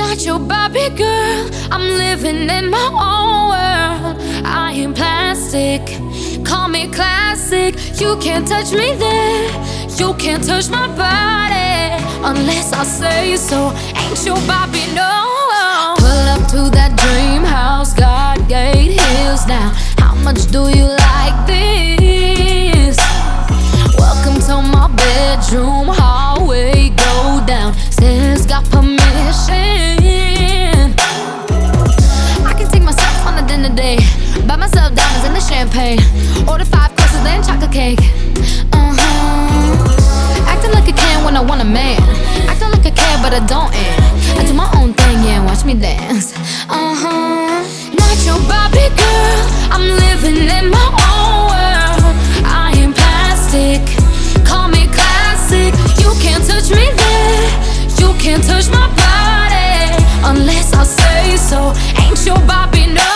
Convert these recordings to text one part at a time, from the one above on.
Not your Barbie girl. I'm living in my own world. I am plastic, call me classic. You can't touch me there, you can't touch my body unless I say so. Ain't your Barbie, no. Pull up to that dream house, God gate hills now. How much do you like this? Welcome to my bedroom, hallway, go down. Sis got permission. I can take myself on a dinner date, buy myself diamonds and the champagne, order 5 courses then chocolate cake. Acting like I can when I want a man, acting like I care but I don't. And I do my own thing, yeah, watch me dance. Not your Barbie girl. I'm living in my own world. I am plastic, call me classic. You can't touch me there, you can't touch my body unless I say so. Ain't your Barbie, no.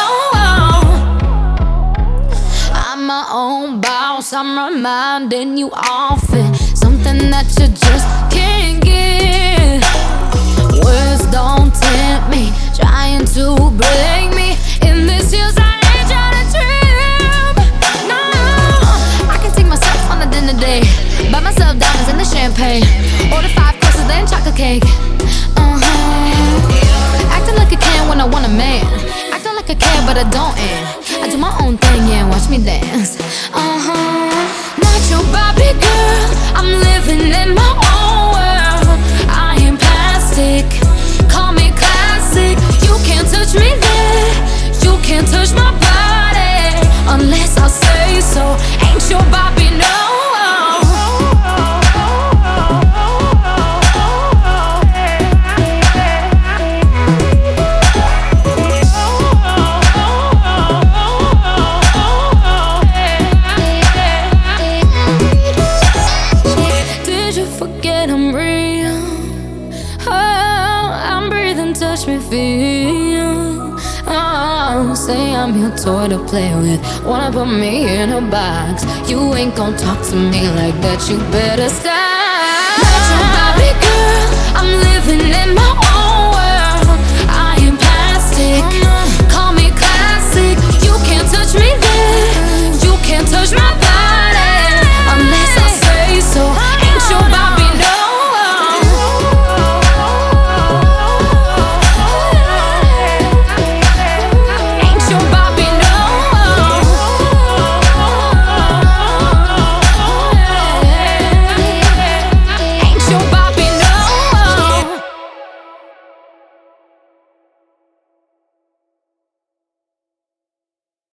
I'm my own boss, I'm reminding you often. Something that you just can't get. Words don't tempt me, trying to break me. In this year's I ain't trying to trip. No, I can take myself on a dinner date, buy myself diamonds and the champagne, order 5 courses then chocolate cake. Acting like I can when I want a man, acting like I care but I don't. And I do my own thing, yeah, watch me dance. Not your Barbie girl. I'm living in my own world. I am plastic, call me classic. You can't touch me there, you can't touch my body unless I say so. Ain't your Barbie, no. Touch me, feel. Oh, say I'm your toy to play with, wanna put me in a box. You ain't gon' talk to me like that, you better stop. Not your Barbie girl.